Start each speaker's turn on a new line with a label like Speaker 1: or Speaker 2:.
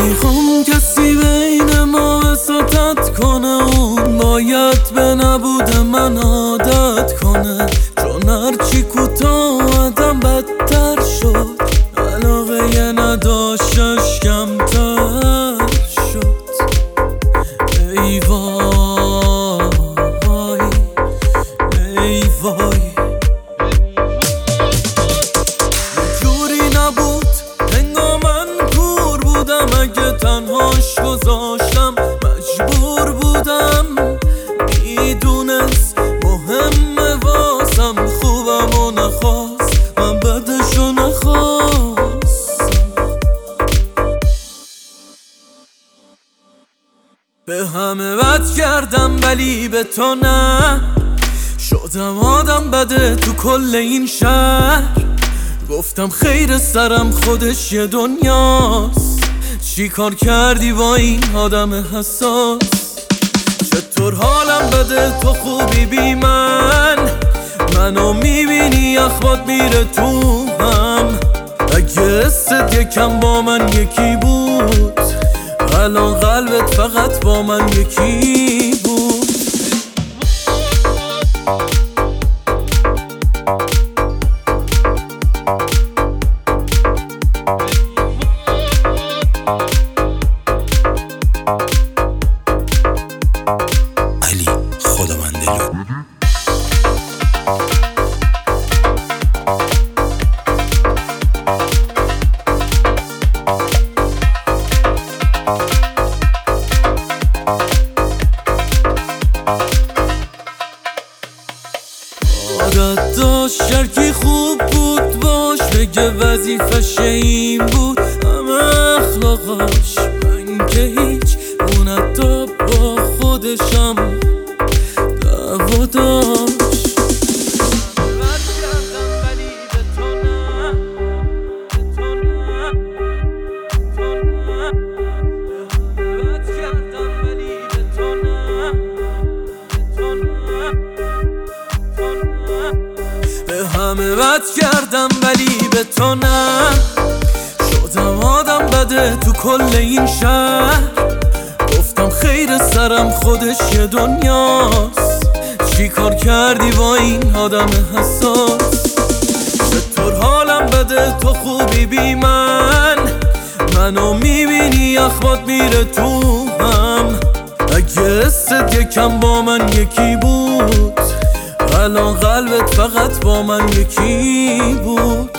Speaker 1: میخوام کسی بین ما وساطت کنه، اون باید به نبود من عادت کنه، چون هرچی کوتاه آدم بدتر شد، علاقه یه نداشتش کمتر شد. ای وای ای وای، جوری نبود انگار من کور بودم، اگه تنهاش گذاشتم مجبور بودم، میدونست مهمه واسم، خوبم و نخواست من بدشو نخواست. به همه بد کردم ولی به تو نه، شدم آدم بده تو کل این شهر، گفتم خیر سرم خودش یه دنیاست، چی کار کردی با این آدم حساس؟ چطور حالم بده تو خوبی بی منو میبینی اخبات میره تو هم، اگه حست یکم با من یکی بود، الان قلبت فقط با من یکی بود.
Speaker 2: علی خداوندلو
Speaker 1: عادت داشت شرکی خوب بود باش، بگه وظیفش این بود همه اخلاقاش، من که هیچ اون حتی با خودشم دعوا داشت. همه بد کردم ولی به تو نه، شدم آدم بده تو کل این شهر، گفتم خیر سرم خودش یه دنیاست، چی کار کردی با این آدم حساس؟ چطور حالم بده تو خوبی بی منو میبینی اخبات میره تو هم، اگه حست یکم با من یکی بود، الان قلبت فقط با من یکی بود.